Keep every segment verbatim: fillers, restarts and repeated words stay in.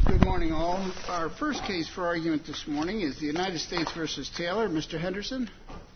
Good morning, all. Our first case for argument this morning is the United States versus Taylor. Mister Henderson.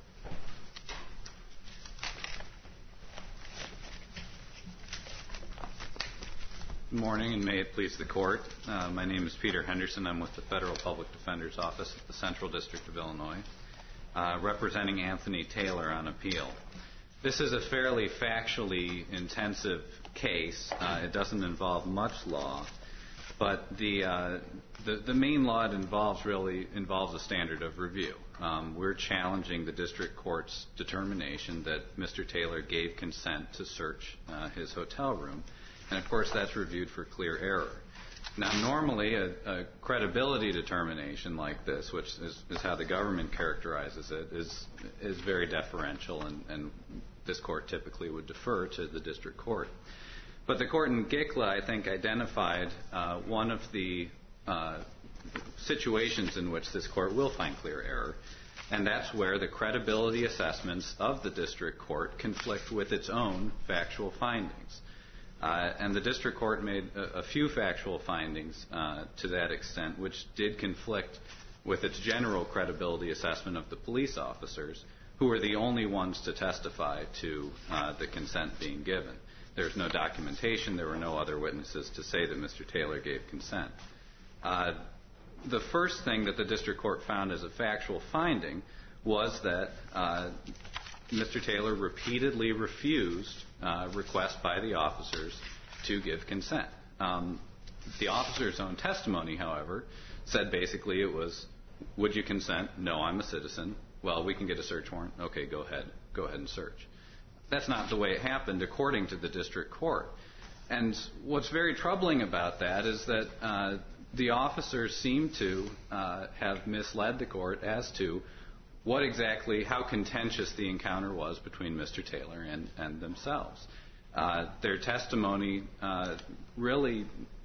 Good morning, and may it please the Court. Uh, my name is Peter Henderson. I'm with the Federal Public Defender's Office at the Central District of Illinois, uh, representing Anthony Taylor on appeal. This is a fairly factually intensive case. Uh, it doesn't involve much law, but the, uh, the the main law it involves really involves a standard of review. Um, we're challenging the district court's determination that Mister Taylor gave consent to search uh, his hotel room. And, of course, that's reviewed for clear error. Now, normally, a, a credibility determination like this, which is, is how the government characterizes it, is is very deferential, and, and this court typically would defer to the district court. But the court in Gikla, I think, identified uh, one of the uh, situations in which this court will find clear error, and that's where the credibility assessments of the district court conflict with its own factual findings. Uh, and the district court made a, a few factual findings uh, to that extent, which did conflict with its general credibility assessment of the police officers, who were the only ones to testify to uh, the consent being given. There's no documentation. There were no other witnesses to say that Mister Taylor gave consent. Uh, the first thing that the district court found as a factual finding was that uh, Mister Taylor repeatedly refused uh, requests by the officers to give consent. Um, the officer's own testimony, however, said basically it was, would you consent? No, I'm a citizen. Well, we can get a search warrant. Okay, go ahead. Go ahead and search. That's not the way it happened, according to the district court. And what's very troubling about that is that uh, the officers seem to uh, have misled the court as to what exactly, how contentious the encounter was between Mister Taylor and, and themselves. Uh, their testimony uh, really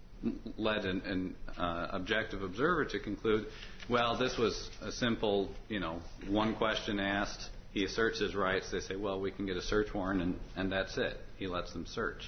led an, an uh, objective observer to conclude, well, this was a simple, you know, one question asked, he asserts his rights, they say, well, we can get a search warrant, and, and that's it. He lets them search.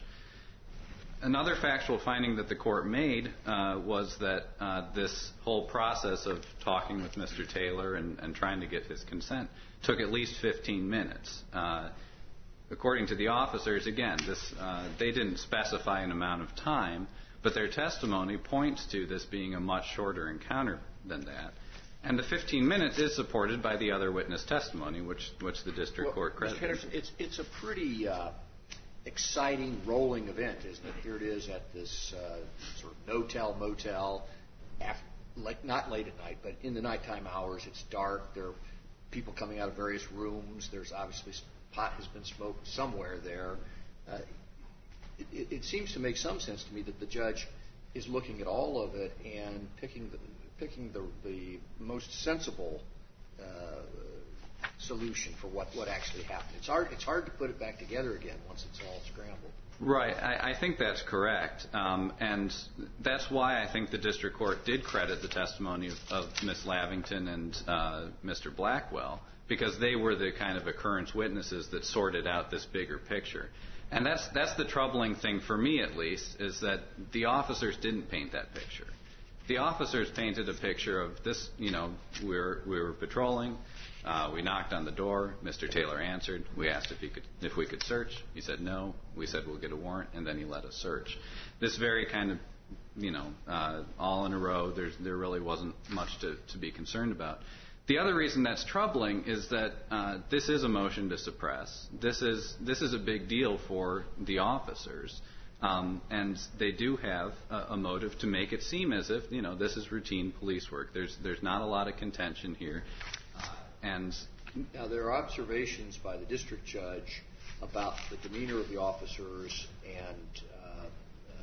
Another factual finding that the court made uh, was that uh, this whole process of talking with Mister Taylor and, and trying to get his consent took at least fifteen minutes. Uh, according to the officers, again, this uh, they didn't specify an amount of time, but their testimony points to this being a much shorter encounter than that. And the fifteen minutes is supported by the other witness testimony, which which the district well, court credited. Mister Henderson, it's it's a pretty uh, exciting, rolling event, isn't it? Here it is at this uh, sort of no-tell motel, after, like not late at night, but in the nighttime hours. It's dark. There are people coming out of various rooms. There's obviously pot has been smoked somewhere there. Uh, it, it, it seems to make some sense to me that the judge is looking at all of it and picking the picking the, the most sensible uh, solution for what, what actually happened. It's hard it's hard to put it back together again once it's all scrambled. Right. I, I think that's correct. Um, and that's why I think the district court did credit the testimony of, of Miz Lavington and uh, Mister Blackwell, because they were the kind of occurrence witnesses that sorted out this bigger picture. And that's that's the troubling thing for me, at least, is that the officers didn't paint that picture. The officers painted a picture of this, you know, we were, we were patrolling. Uh, we knocked on the door. Mister Taylor answered. We asked if he could, if we could search. He said no. We said we'll get a warrant, and then he let us search. This very kind of, you know, uh, all in a row. There's, there really wasn't much to, to be concerned about. The other reason that's troubling is that uh, this is a motion to suppress. This is this is a big deal for the officers, um, and they do have a, a motive to make it seem as if, you know, this is routine police work. There's there's not a lot of contention here. And now, there are observations by the district judge about the demeanor of the officers and uh, uh,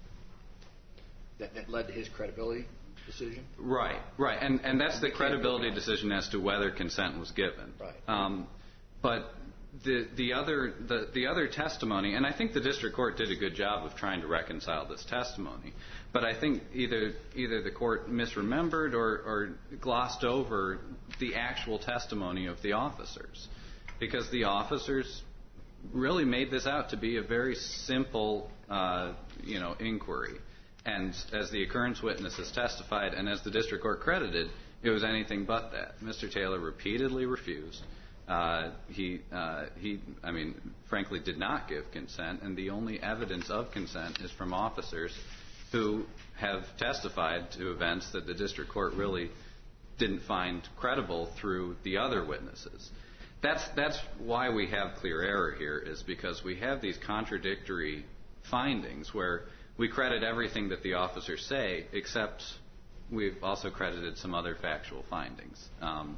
that, that led to his credibility decision? Right, right. And, and that's the credibility decision as to whether consent was given. Right. Um, but the, the, other, the, the other testimony, and I think the district court did a good job of trying to reconcile this testimony, but I think either either the court misremembered or, or glossed over the actual testimony of the officers, because the officers really made this out to be a very simple, uh, you know, inquiry. And as the occurrence witnesses testified, and as the district court credited, it was anything but that. Mister Taylor repeatedly refused. Uh, he, uh, he, I mean, frankly, did not give consent, and the only evidence of consent is from officers who have testified to events that the district court really didn't find credible through the other witnesses. That's that's why we have clear error here, is because we have these contradictory findings where we credit everything that the officers say, except we've also credited some other factual findings. Um,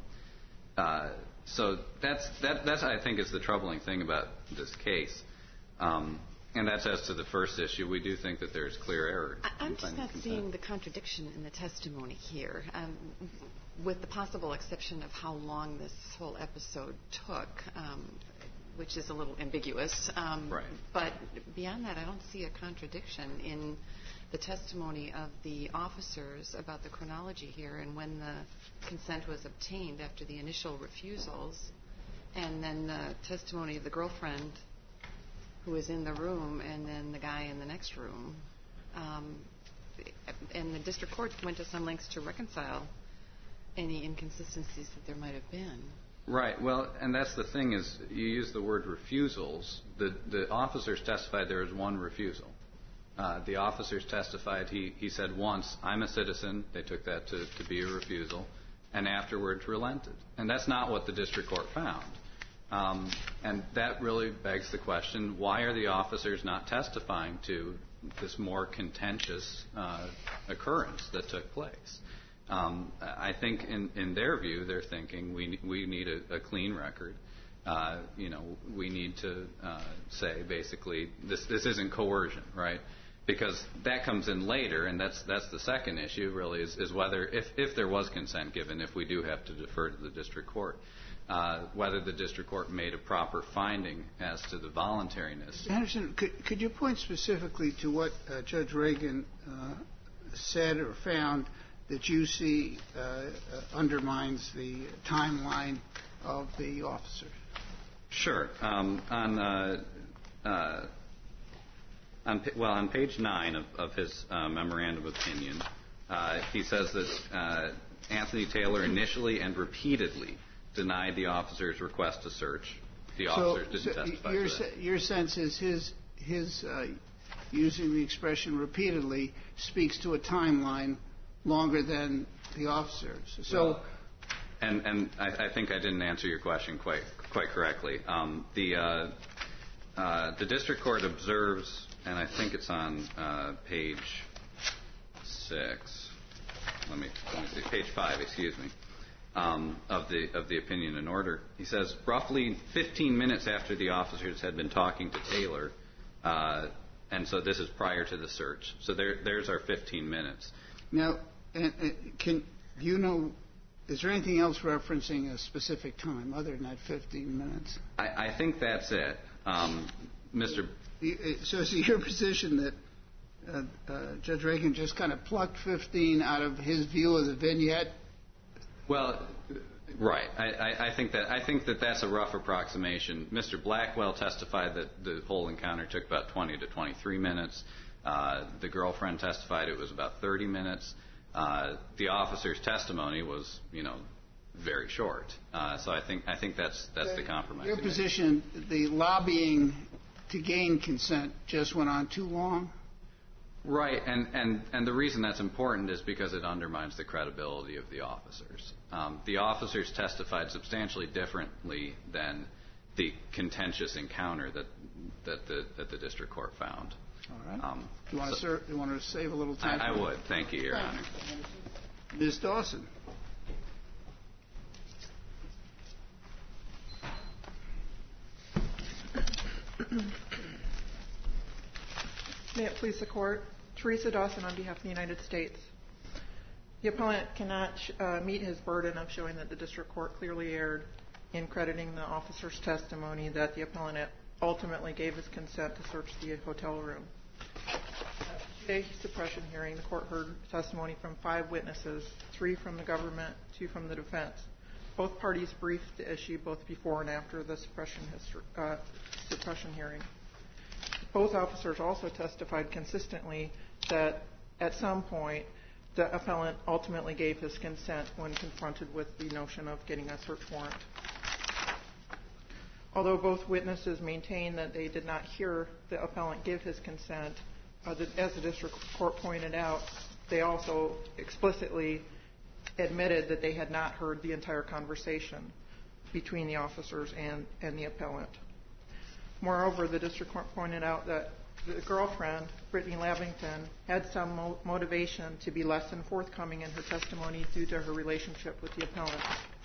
uh, so that's that that's I think is the troubling thing about this case. Um, And that's as to the first issue. We do think that there's clear error. I'm just not seeing the contradiction in the testimony here, um, with the possible exception of how long this whole episode took, um, which is a little ambiguous. Um, right. But beyond that, I don't see a contradiction in the testimony of the officers about the chronology here and when the consent was obtained after the initial refusals, and then the testimony of the girlfriend who was in the room, and then the guy in the next room. Um, and the district court went to some lengths to reconcile any inconsistencies that there might have been. Right. Well, and that's the thing is, you use the word refusals. The the officers testified there was one refusal. Uh, the officers testified he, he said once, I'm a citizen. They took that to, to be a refusal, and afterwards relented. And that's not what the district court found. Um, and that really begs the question, why are the officers not testifying to this more contentious uh, occurrence that took place? Um, I think in, in their view, they're thinking we we need a, a clean record. Uh, you know, we need to uh, say basically this this isn't coercion, right? Because that comes in later, and that's that's the second issue really is, is whether if, if there was consent given, if we do have to defer to the district court. Uh, whether the district court made a proper finding as to the voluntariness. Anderson, could, could you point specifically to what uh, Judge Reagan uh, said or found that you see uh, uh, undermines the timeline of the officer? Sure. Um, on, uh, uh, on well, on page nine of, of his uh, memorandum of opinion, uh, he says that uh, Anthony Taylor initially and repeatedly denied the officer's request to search. The officers so, didn't so testify your, to that. Your sense is his, his uh, using the expression repeatedly speaks to a timeline longer than the officers. So, well, and and I, I think I didn't answer your question quite quite correctly. Um, the uh, uh, the district court observes, and I think it's on uh, page six. Let me let me see, page five. Excuse me. Um, of the of the opinion and order. He says roughly fifteen minutes after the officers had been talking to Taylor, uh, and so this is prior to the search. So there there's our fifteen minutes. Now, and, and can you know? Is there anything else referencing a specific time other than that fifteen minutes? I, I think that's it, um, Mister So is it your position that uh, uh, Judge Reagan just kind of plucked fifteen out of his view of the vignette? Well, right. I, I, I think that I think that that's a rough approximation. Mister Blackwell testified that the whole encounter took about twenty to twenty-three minutes. Uh, the girlfriend testified it was about thirty minutes. Uh, the officer's testimony was, you know, very short. Uh, so I think I think that's that's the compromise. Your position, the lobbying to gain consent just went on too long? Right, and, and, and the reason that's important is because it undermines the credibility of the officers. Um, the officers testified substantially differently than the contentious encounter that that the that the district court found. All right. Um, you want to so sir, you want to save a little time? I, I would. Thank you, Your Honor. Miz Dawson. May it please the Court. Teresa Dawson on behalf of the United States. The appellant cannot uh, meet his burden of showing that the district court clearly erred in crediting the officer's testimony that the appellant ultimately gave his consent to search the hotel room. At today's suppression hearing, the court heard testimony from five witnesses, three from the government, two from the defense. Both parties briefed the issue both before and after the suppression, history, uh, suppression hearing. Both officers also testified consistently that at some point, the appellant ultimately gave his consent when confronted with the notion of getting a search warrant. Although both witnesses maintain that they did not hear the appellant give his consent, uh, the, as the district court pointed out, they also explicitly admitted that they had not heard the entire conversation between the officers and, and the appellant. Moreover, the district court pointed out that the girlfriend, Brittany Lavington, had some mo- motivation to be less than forthcoming in her testimony due to her relationship with the appellant.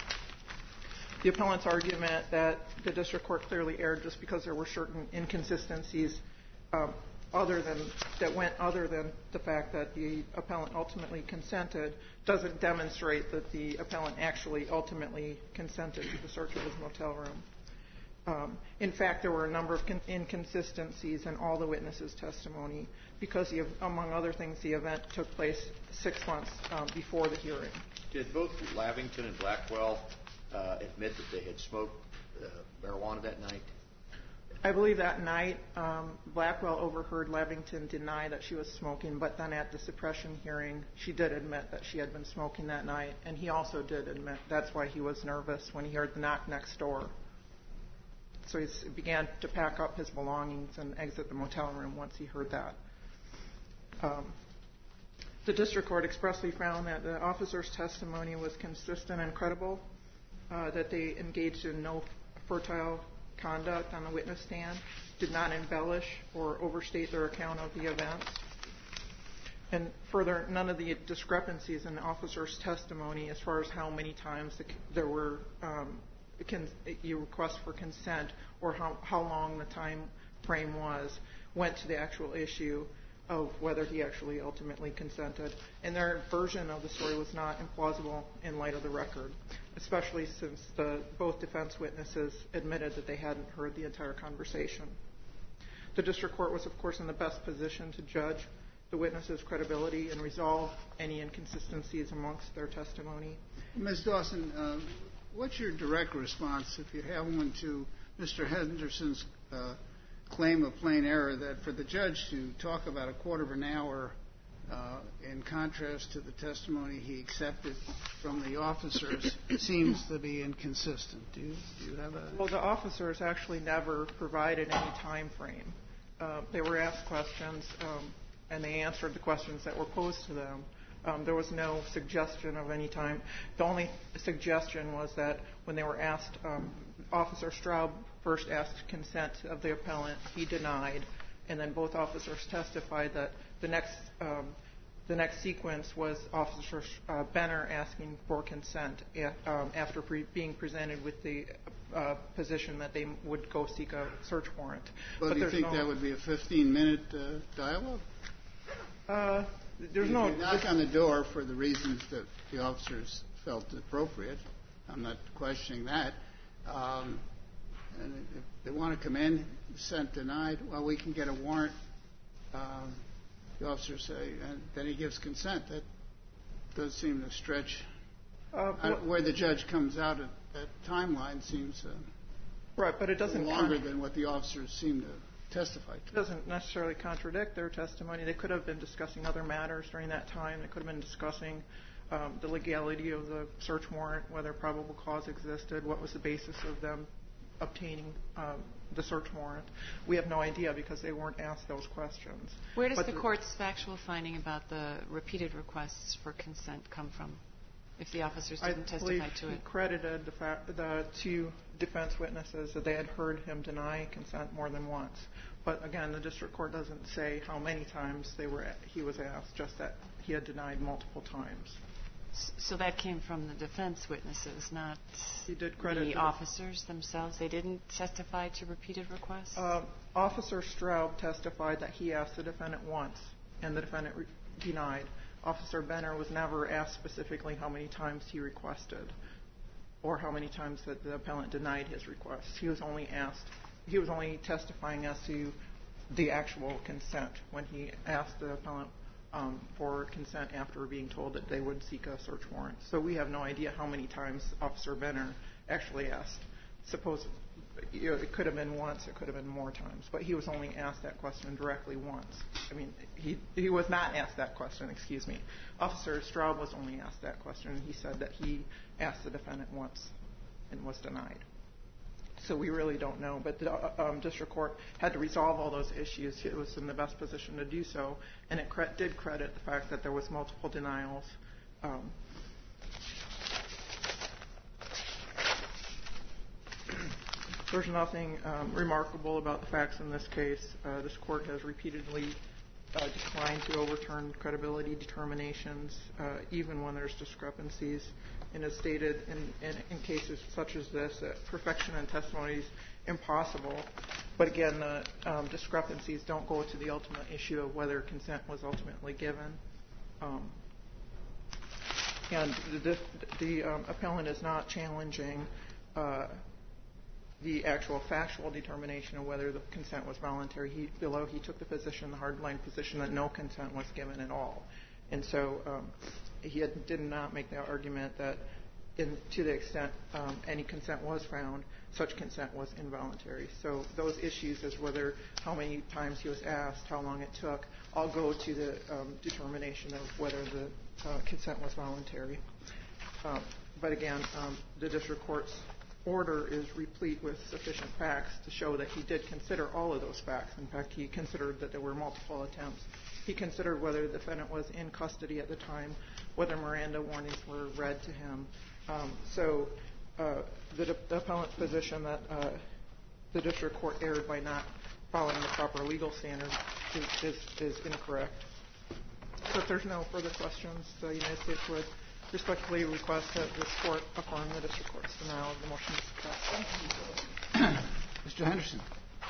The appellant's argument that the district court clearly erred just because there were certain inconsistencies um, other than that went other than the fact that the appellant ultimately consented doesn't demonstrate that the appellant actually ultimately consented to the search of his motel room. Um, in fact, there were a number of con- inconsistencies in all the witnesses' testimony because, the, among other things, the event took place six months um, before the hearing. Did both Lavington and Blackwell uh, admit that they had smoked uh, marijuana that night? I believe that night um, Blackwell overheard Lavington deny that she was smoking, but then at the suppression hearing, she did admit that she had been smoking that night, and he also did admit that's why he was nervous when he heard the knock next door. So he began to pack up his belongings and exit the motel room once he heard that. Um, the district court expressly found that the officer's testimony was consistent and credible, uh, that they engaged in no fertile conduct on the witness stand, did not embellish or overstate their account of the events. And further, none of the discrepancies in the officer's testimony as far as how many times the, there were um, Can, your request for consent or how, how long the time frame was went to the actual issue of whether he actually ultimately consented. And their version of the story was not implausible in light of the record, especially since the, both defense witnesses admitted that they hadn't heard the entire conversation. The district court was, of course, in the best position to judge the witnesses' credibility and resolve any inconsistencies amongst their testimony. Miz Dawson, uh, what's your direct response, if you have one, to Mister Henderson's uh, claim of plain error that for the judge to talk about a quarter of an hour uh, in contrast to the testimony he accepted from the officers seems to be inconsistent? Do you, do you have a... Well, the officers actually never provided any time frame. Uh, they were asked questions, um, and they answered the questions that were posed to them. Um, there was no suggestion of any time. The only suggestion was that when they were asked, um, Officer Straub first asked consent of the appellant. He denied, and then both officers testified that the next um, the next sequence was Officer uh, Benner asking for consent at, um, after pre- being presented with the uh, position that they would go seek a search warrant. But, but do you think no, that would be a fifteen-minute uh, dialogue? Uh, there's if no. You knock on the door for the reasons that the officers felt appropriate. I'm not questioning that. Um, and if they want to come in, consent denied, well, we can get a warrant. Um, the officers say, and then he gives consent. That does seem to stretch. Uh, I, where the judge comes out at that timeline seems uh, right, but it doesn't longer con- than what the officers seem to testify to. It doesn't necessarily contradict their testimony. They could have been discussing other matters during that time. They could have been discussing um, the legality of the search warrant, whether probable cause existed, what was the basis of them obtaining um, the search warrant. We have no idea because they weren't asked those questions. Where does but the court's factual finding about the repeated requests for consent come from, if the officers didn't I testify believe to he it? credited the, fact, the two defense witnesses that they had heard him deny consent more than once. But again, the district court doesn't say how many times they were he was asked, just that he had denied multiple times. So that came from the defense witnesses, not He did credit the the officers themselves? They didn't testify to repeated requests? Uh, Officer Straub testified that he asked the defendant once, and the defendant re- denied. Officer Benner was never asked specifically how many times he requested or how many times that the appellant denied his request. He was only asked, he was only testifying as to the actual consent when he asked the appellant um, for consent after being told that they would seek a search warrant. So we have no idea how many times Officer Benner actually asked. Suppose you know, it could have been once, it could have been more times, but he was only asked that question directly once. I mean, he he was not asked that question, excuse me. Officer Straub was only asked that question, and he said that he asked the defendant once and was denied. So we really don't know, but the um, district court had to resolve all those issues. It was in the best position to do so, and it cre- did credit the fact that there was multiple denials. Um, There's nothing um, remarkable about the facts in this case. Uh, this court has repeatedly uh, declined to overturn credibility determinations, uh, even when there's discrepancies. And as stated in, in, in cases such as this, that perfection in testimony is impossible. But again, the um, discrepancies don't go to the ultimate issue of whether consent was ultimately given. Um, and the, the um, appellant is not challenging uh, the actual factual determination of whether the consent was voluntary. He, below, he took the position, the hardline position, that no consent was given at all. And so um, he had, did not make the argument that in, to the extent um, any consent was found, such consent was involuntary. So those issues as whether how many times he was asked, how long it took, all go to the um, determination of whether the uh, consent was voluntary. Um, but again, um, the district court's order is replete with sufficient facts to show that he did consider all of those facts. In fact, he considered that there were multiple attempts. He considered whether the defendant was in custody at the time, whether Miranda warnings were read to him. Um, so uh, the, de- the appellant's position that uh, the district court erred by not following the proper legal standard is, is, is incorrect. So if there's no further questions, the United States would respectfully request that this court affirm the district court's denial of the motion to suppress. Thank you. Mister Henderson.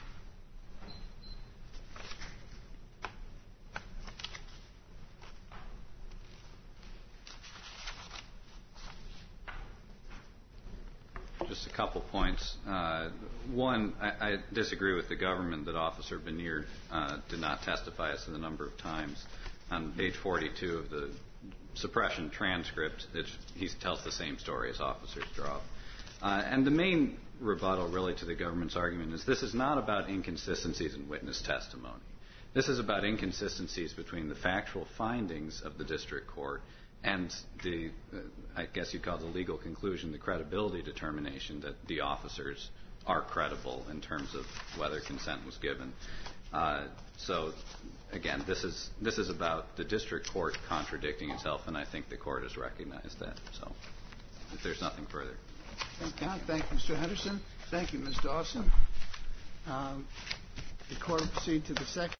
Just a couple points. Uh, one, I, I disagree with the government that Officer Benier uh, did not testify as to the number of times. On page forty-two of the suppression transcript, it's, he tells the same story as Officer Straub. Uh, and the main rebuttal, really, to the government's argument is this is not about inconsistencies in witness testimony. This is about inconsistencies between the factual findings of the district court and the, uh, I guess you'd call the legal conclusion, the credibility determination that the officers are credible in terms of whether consent was given. Uh, so, again, this is this is about the district court contradicting itself, and I think the court has recognized that. So, if there's nothing further. Thank you, Thank you Mister Henderson. Thank you, Miz Dawson. Um, the court will proceed to the second.